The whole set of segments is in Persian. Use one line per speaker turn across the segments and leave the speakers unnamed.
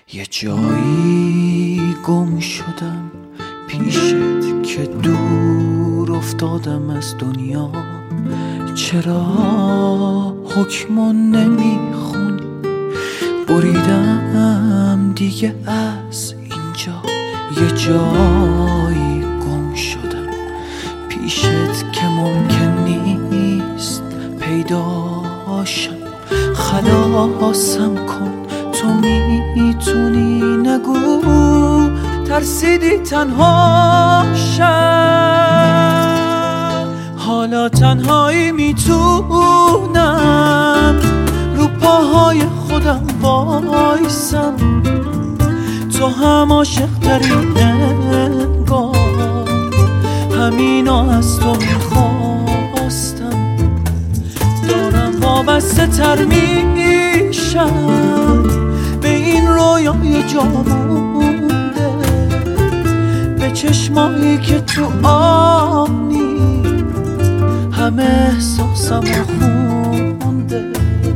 یه جایی گم شدم پیشت که دور افتادم از دنیا. چرا حکمو نمیخونی؟ بریدم دیگه از اینجا. یه جایی گم شدم پیشت که ممکن نیست پیداشم. خلاصم کن تو میتونی، نگو ترسیدی تنها شم. حالا تنهایی میتونم رو پاهای خودم وایسم. تو هم عاشق تری انگار، همینو از تو میخواستم. دارم وابسته تر میشم به این رویای جا مونده، به چشمایی که تو آنی همه احساسم خونده.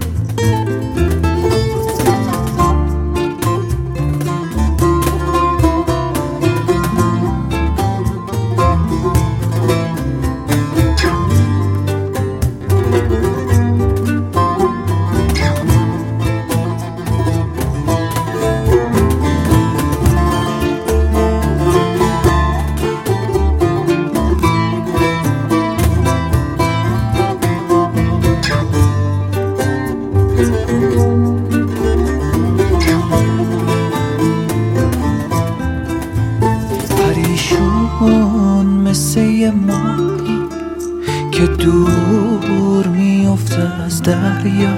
پریشون مثل یه ماهی که دور میفته از دریا.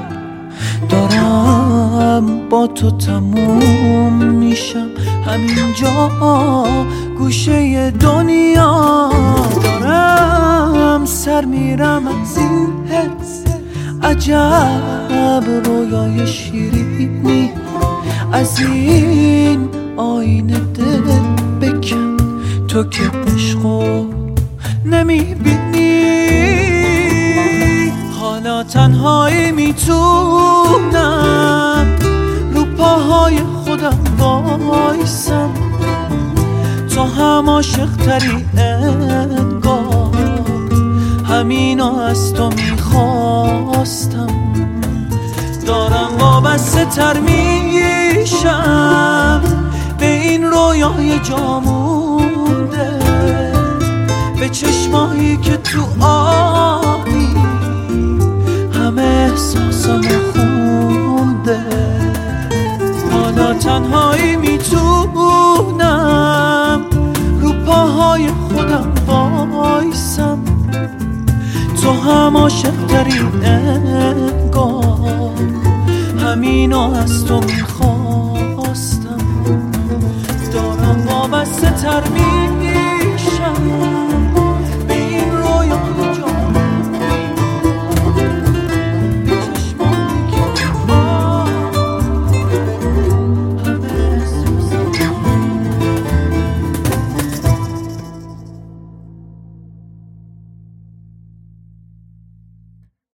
دارم با تو تموم میشم همینجا گوشه دنیا. دارم سر میرم از این حس، عجب رویای شیرینی. از این آینه دل بکن تو که عشقو نمیبینی. حالا تنهایی میتونم رو پاهای خودم وایسم. تو هم عاشق تری انگار، همینو از تو میخواستم. دارم وابسته تر میشم به این رویای جا مونده، به چشمایی که تو آنی همه احساسم خونده. حالا تنهایی میتونم رو پاهای خودم وایسم. تو هم عاشق تری انگار، همینو از تو میخواستم. دارم وابسته تر